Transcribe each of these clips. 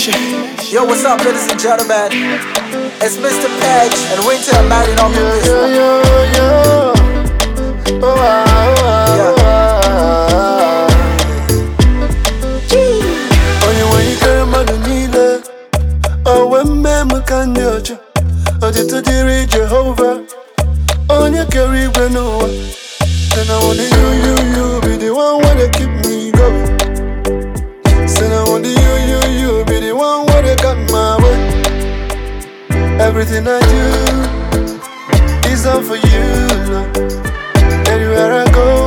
nation. Yo, what's up, ladies and gentlemen? It's Mr. Page and Winter and Maddie on this one. Onye nwanyị kere mmadụ niile, owe mmemme ka nyocha. Otito dịrị Jehova, onye kere igwe n'ụwa. And I only you be the one where keep me going. Said I only you be the one where got my way. Everything I do is all for you, Lord. Anywhere I go,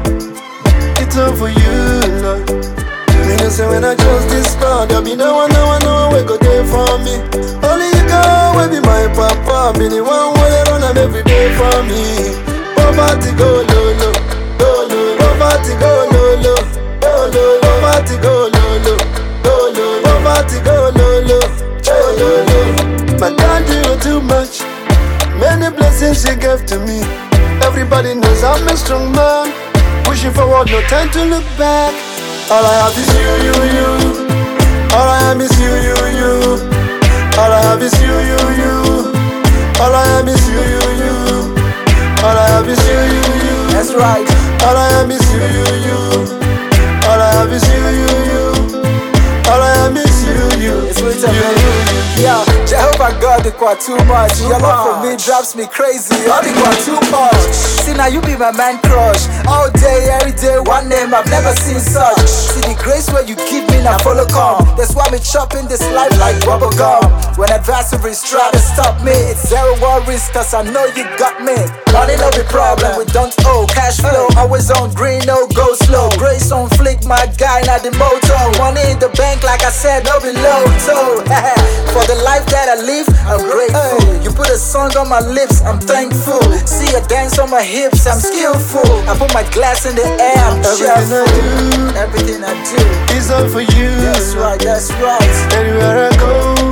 it's all for you, Lord. Me know say when I chose this road, there be no one we go there for me. Only you go, will be my papa. Be the one where run am every day for me. Poverty go low, low, go low. Poverty go low, low, go low. Poverty go low, low, go low. Poverty go low, low, go low. My God, you know too much. Many blessings you gave to me. Everybody knows I'm a strong man. Pushing forward, no time to look back. All I have is you. All I have is you. All I have is you. All I have is you. All I have is you. That's right. All I have is you. All I have is you. All I have is you. It's Winter, baby. Yeah, Jehovah God, they quite too much. Your love for me drives me crazy. All they quite too much. See now you be my man crush. All day, every day, one name I've never seen such. See the grace where you give me now follow come. That's why me chopping this life like bubble gum. When adversaries try to stop me, it's zero worries cause I know you got me. Money no be problem, we don't owe. Cash flow always on green, no go slow. Grace on flick, my guy, not the moto. Money in the bank like I said, no be low toe. For the life that I live, I'm grateful. You put a song on my lips, I'm thankful. See a dance on my hips, I'm skillful. I put my glass in the air, I'm cheerful. Everything I do is all for you. That's right, that's right. Anywhere I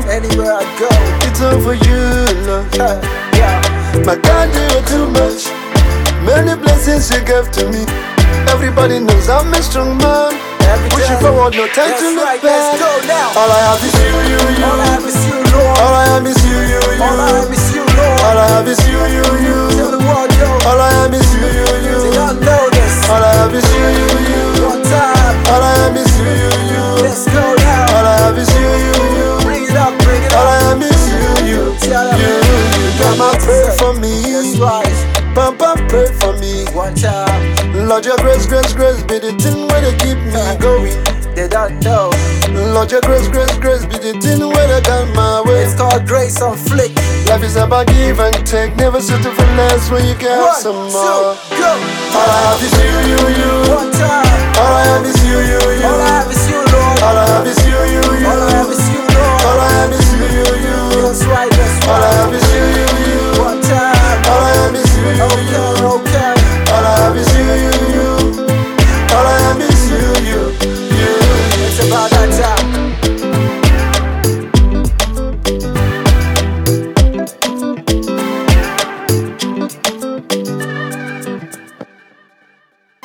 go, it's all for you, Lord. Yeah. My God, you are too much. Many blessings you gave to me. Everybody knows I'm a strong man. Pushing forward, no time to look back. Let's go now. All I have is you. All I have is you, Lord. All I have is you. All I have is you, Lord. All I have is you. Tell the world, yo. All I have is you. They don't know this. All I have is you. One time. All I have is you. Let's go now. All I have is you. Bring it up, bring it All up. I have is you. Tell them. Mama, pray for me. That's right. Papa, pray for me. One time. Lord, your grace be the thing where they keep me going. They don't know. Lord, your grace be the thing where they got my way. It's called grace on flick. Life is about give and take. Never settle for less when you can have some more. 1, 2, go. All I have is you. One time. All I have is you. All I have is you, Lord. All I have is you. All I have is you, Lord. All I have is